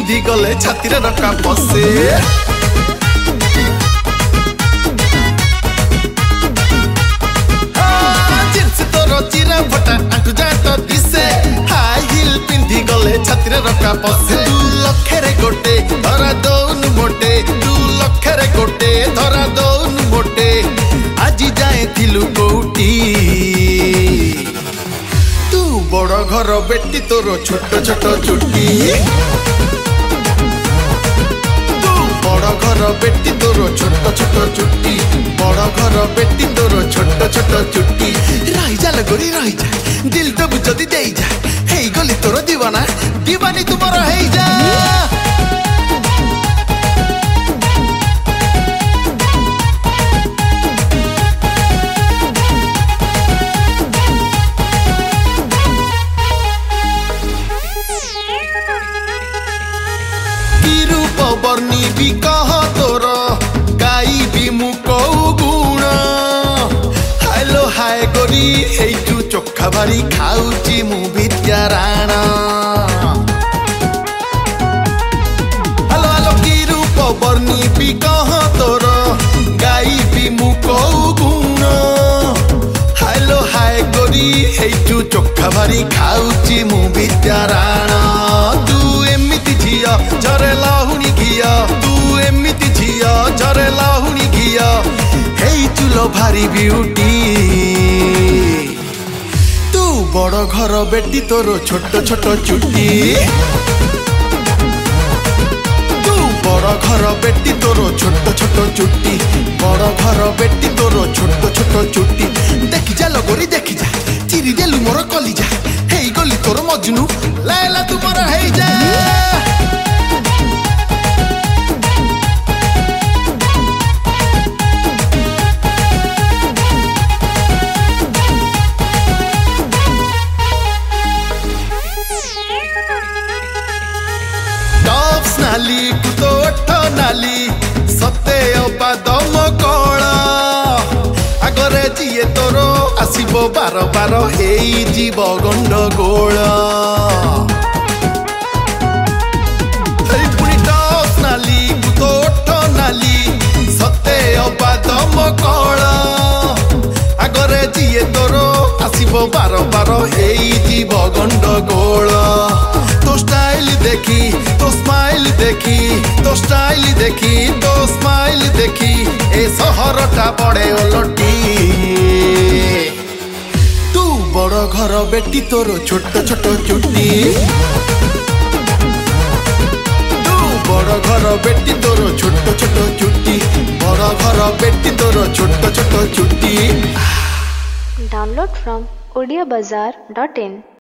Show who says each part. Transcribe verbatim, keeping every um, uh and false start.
Speaker 1: पिंधि गले छाती रे रका पसे जींस तोर चिरा फटा आंटू जाट दिसे हाई हिल पिंधि गले छाती रे रका पसे दू लक्षरे गोटे धरा दौन मोटे दू लक्षरे गोटे धरा दौन मोटे आजी जाए थिलु कोउटी तू बड़ घर बेटी तोर छोट छोट चुटी तू बड़ घर बेटी तोर छोट छोट चुटी बड़ घर बेटी तोर छोट छोट चुटी रही जा लगोरी रही जा दिल तो बुझदी देई जा हेई गली तोर दीवाना दीवानी तुमर हेई जा बर्नी भी कह तोर गाई भी मु कौ गुण हालो हाय गोरी एइटू चोखा भारी खाऊची मु विद्या राणा हालो हालो की रूप बर्नी भी कह तोर गाई भी मु कौ गुण हालो हाय गोरी एइटू चोखा भारी खाऊची मु विद्या राणा तू एमिति झिया झरे लाहुनी घिया तू एमिति झिया झरे लाहुनी घिया हेई चुलो भारी ब्यूटी तू बड़ घर बेटी तोर छोट छोट चुटी तू बड़ घर बेटी तोर छोट छोट चुटी बड़ घर बेटी तोर छोट छोट चुटी देखि जा लगोरी देखि जा चिरी देलु मोर कली जा हेई गली तोर मजनू लैला तुमर हेई जा नाली कुतो अठ नाली सते अबा दम कला आगरे जिए तोर आसीबो बार बार हेई जीव गंडगोल पुणी टॉस नाली कुतो अठ नाली सते अबा दम कला आगरे जिए तोर आसीबो बार बार हेई जीव गंडगोल तो स्टाइल देखी तो स्माइल देखी तो स्टाइल देखी तो स्माइल देखी ए सहरटा पड़े ओलटी तू बड़ घर बेटी तोर छोट छोट चुटी तू बड़ घर बेटी तोर छोट छोट चुटी बड़ घर बेटी तोर छोट छोट चुटी
Speaker 2: Download from odia bazaar dot in